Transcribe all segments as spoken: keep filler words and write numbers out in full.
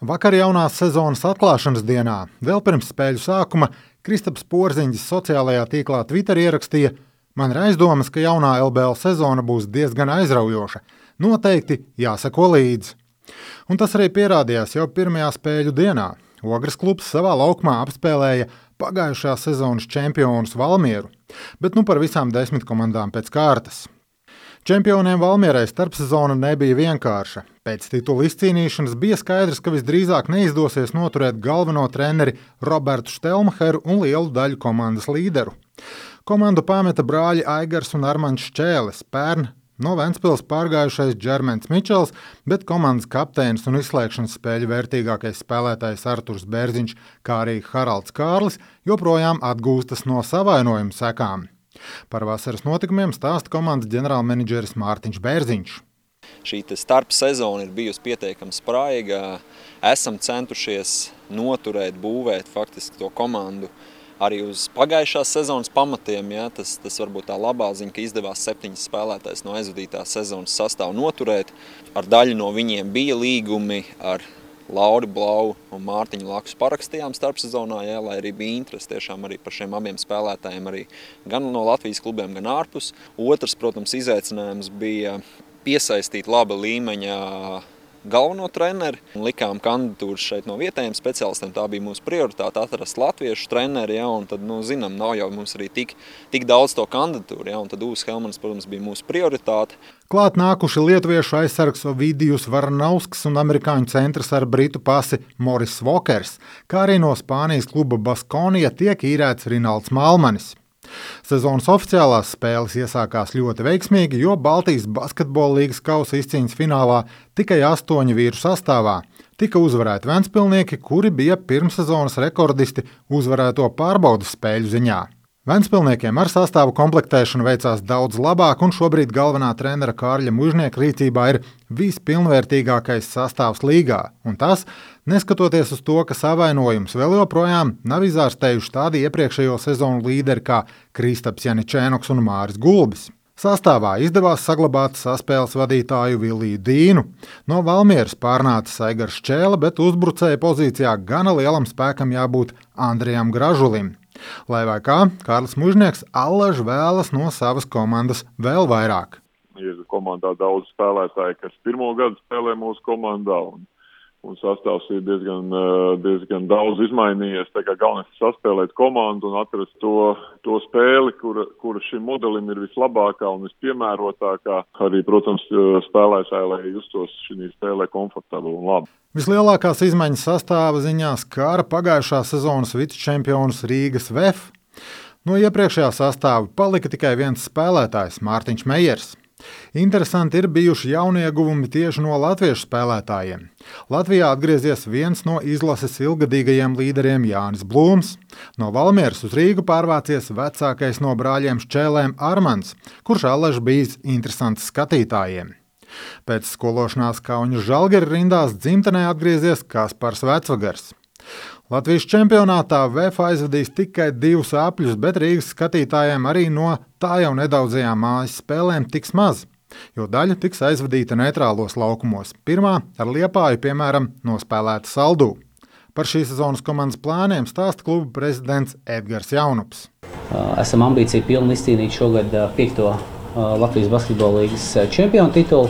Vakar jaunās sezonas atklāšanas dienā, vēl pirms spēļu sākuma, Kristaps Porziņģis sociālajā tīklā Twitter ierakstīja: "Man ir aizdomas, ka jaunā L B L sezona būs diezgan aizraujoša. Noteikti jāseko līdzi." Un tas arī pierādījās jau pirmajā spēļu dienā. Ogres klubs savā laukumā apspēlēja pagājušā sezonas čempionus Valmieru, bet nu par visām desmit komandām pēc kārtas. Čempioniem Valmierai starpsezona nebija vienkārša. Pēc titula izcīnīšanas bija skaidrs, ka visdrīzāk neizdosies noturēt galveno treneri Robertu Štelmacheru un lielu daļu komandas līderu. Komandu pameta brāļi Aigars un Armands Šķēles, pērn no Ventspils pārgājušais Džerments Mičels, bet komandas kapteinis un izslēgšanas spēļu vērtīgākais spēlētājs Arturs Bērziņš, kā arī Haralds Kārlis, joprojām atgūstas no savainojuma sekām. Par vasaras notikumiem stāsta komandas ģenerālmenedžeris Mārtiņš Bērziņš. Šī starp sezona ir bijusi pietiekami spraiga. Esam centušies noturēt, būvēt faktiski to komandu arī uz pagājušās sezonas pamatiem. Ja, tas, tas varbūt tā labā ziņa, ka izdevās septiņas spēlētājs no aizvadītās sezonas sastāvu noturēt. Ar daļu no viņiem bija līgumi ar Lauri Blau un Mārtiņu Lakus parakstījām starpsezonā, ja, lai arī bija interesi tiešām arī par šiem abiem spēlētājiem arī gan no Latvijas klubiem, gan ārpus. Otrs, protams, izaicinājums bija piesaistīt laba līmeņa galveno treneri. Likām kandidatūras šeit no vietējiem speciālistiem, tā bija mūsu prioritāte atrast latviešu treneri, ja, un tad, nu, zinām, nav jau mums arī tik, tik daudz to kandidatūru, ja, un tad Ūs Helmans, protams, bija mūsu prioritāte. Klāt nākuši lietuviešu aizsargs Ovidijus Varnausks un amerikāņu centrs ar britu pasi Moris Vokers, kā arī no Spānijas kluba Baskonija tiek īrēts Rinalds Malmanis. Sezonas oficiālās spēles iesākās ļoti veiksmīgi, jo Baltijas basketbola līgas kausa izcīņas finālā tikai astoņu vīru sastāvā tika uzvarēti ventspilnieki, kuri bija pirmssezonas rekordisti uzvarēto pārbaudas spēļu ziņā. Ventspilniekiem ar sastāvu komplektēšanu veicās daudz labāk, un šobrīd galvenā trenera Kārļa Mužnieka rīcībā ir vispilnvērtīgākais sastāvs līgā, un tas, neskatoties uz to, ka savainojums vēl joprojām nav izārstējuši tādi iepriekšējo sezonu līderi kā Kristaps Janičēnoks un Māris Gulbis. Sastāvā izdevās saglabāt saspēles vadītāju Viliju Dīnu. No Valmieras pārnācis Aigars Šķēle, bet uzbrucēja pozīcijā gana lielam spēkam jābūt Andrijam Gražulim. Lai vai kā, Kārlis Mužnieks allaž vēlas no savas komandas vēl vairāk. Ir komandā daudz spēlētāji, kas pirmo gadu spēlē mūsu komandā, un, un sastāvs ir diezgan, diezgan daudz izmainījies. Tā kā galvenais ir saspēlēt komandu un atrast to, to spēli, kura, kura šim modelim ir vislabākā un vispiemērotākā. Arī, protams, spēlētāji, lai justos šī spēlē komfortabli un labi. Vislielākās izmaiņas sastāva ziņā skāra pagājušā sezonas vicečempionus Rīgas V E F. No iepriekšējā sastāva palika tikai viens spēlētājs – Mārtiņš Mejers. Interesanti ir bijuši jaunieguvumi tieši no latviešu spēlētājiem. Latvijā atgriezies viens no izlases ilgadīgajiem līderiem Jānis Blūms. No Valmieras uz Rīgu pārvācies vecākais no brāļiem Šķēlēm Armands, kurš allaž bijis interesants skatītājiem. Pēc skološanās Kauņu Žalgiri rindās dzimtenē atgriezies Kaspars Vecvagars. Latvijas čempionātā V E F aizvadīs tikai divus apļus, bet Rīgas skatītājiem arī no tā jau nedaudzajām mājas spēlēm tiks maz, jo daļa tiks aizvadīta neitrālos laukumos. Pirmā ar Liepāju, piemēram, nospēlēta Saldū. Par šīs sezonas komandas plāniem stāsta kluba prezidents Edgars Jaunups. Esam ambīcija pilni izcīnīt šogad piekto Latvijas basketbola līgas čempionu titulu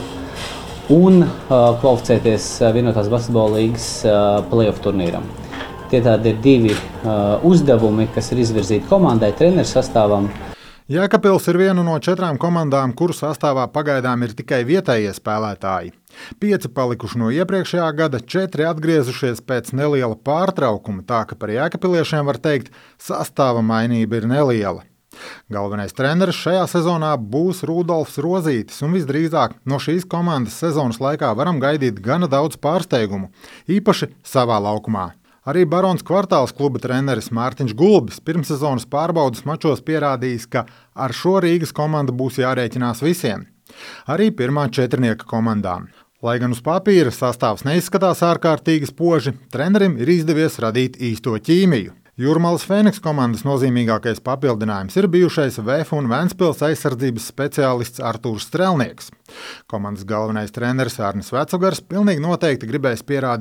un kvalificēties vienotās basketbola līgas play-off turnīram. Tie tādi ir divi uh, uzdevumi, kas ir izvirzīti komandai, treneru sastāvam. Jēkabpils ir viena no četrām komandām, kuru sastāvā pagaidām ir tikai vietējie spēlētāji. Pieci palikuši no iepriekšējā gada, četri atgriezušies pēc neliela pārtraukuma, tā ka par jēkabpiliešiem var teikt, sastāva mainība ir neliela. Galvenais treneris šajā sezonā būs Rudolfs Rozītis, un visdrīzāk no šīs komandas sezonas laikā varam gaidīt gana daudz pārsteigumu, īpaši savā laukumā. Arī Barons Kvartāls kluba treneris Mārtiņš Gulbis pirmssezonas pārbaudas mačos pierādījis, ka ar šo Rīgas komandu būs jārēķinās visiem. Arī pirmā četrnieka komandām. Lai gan uz papīra sastāvs neizskatās ārkārtīgi spoži, trenerim ir izdevies radīt īsto ķīmiju. Jūrmalas Fēniks komandas nozīmīgākais papildinājums ir bijušais V E F un Ventspils aizsardzības speciālists Artūrs Strelnieks. Komandas galvenais treneris Arnis Vecvagars pilnīgi noteikti gribēs pierādīt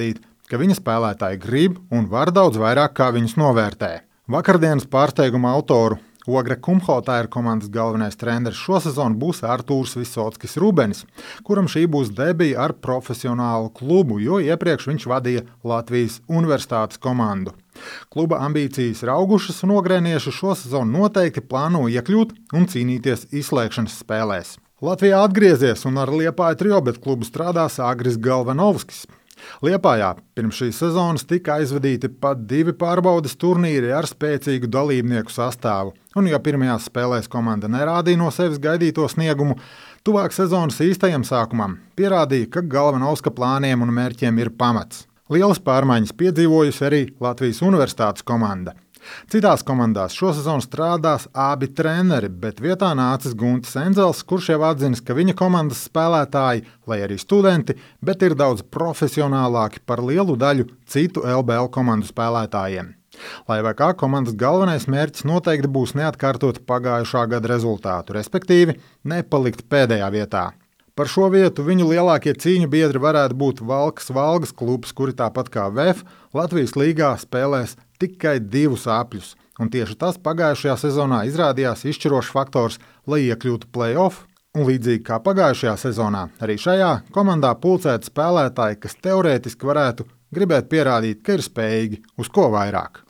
ka viņa spēlētāji grib un var daudz vairāk, kā viņus novērtē. Vakardienas pārsteiguma autoru Ogre Kumhotaira komandas galvenais treneris šosezon būs Artūrs Visockis Rubenis, kuram šī būs debija ar profesionālu klubu, jo iepriekš viņš vadīja Latvijas Universitātes komandu. Kluba ambīcijas ir augušas un ogrēnieši šosezon noteikti plāno iekļūt un cīnīties izslēgšanas spēlēs. Latvijā atgriezies un ar Liepāju Triobet klubu strādās Agris Galvanovskis. Liepājā pirms šīs sezonas tika aizvadīti pat divi pārbaudes turnīri ar spēcīgu dalībnieku sastāvu, un ja pirmajās spēlēs komanda nerādīja no sevis gaidīto sniegumu, tuvāk sezonas īstajam sākumam pierādīja, ka Galvanovska plāniem un mērķiem ir pamats. Lielas pārmaiņas piedzīvojusi arī Latvijas Universitātes komanda. Citās komandās šosezon strādās abi treneri, bet vietā nācis Guntis Enzels, kurš jau atzinis, ka viņa komandas spēlētāji, lai arī studenti, bet ir daudz profesionālāki par lielu daļu citu L B L komandu spēlētājiem. Lai vai kā komandas galvenais mērķis noteikti būs neatkārtot pagājušā gada rezultātu, respektīvi nepalikt pēdējā vietā. Par šo vietu viņu lielākie cīņu biedri varētu būt Valkas Valgas klubs, kuri tāpat kā V E F Latvijas līgā spēlēs tikai divus apļus, un tieši tas pagājušajā sezonā izrādījās izšķirošs faktors, lai iekļūtu play-off, un līdzīgi kā pagājušajā sezonā, arī šajā komandā pulcēti spēlētāji, kas teorētiski varētu gribēt pierādīt, ka ir spējīgi uz ko vairāk.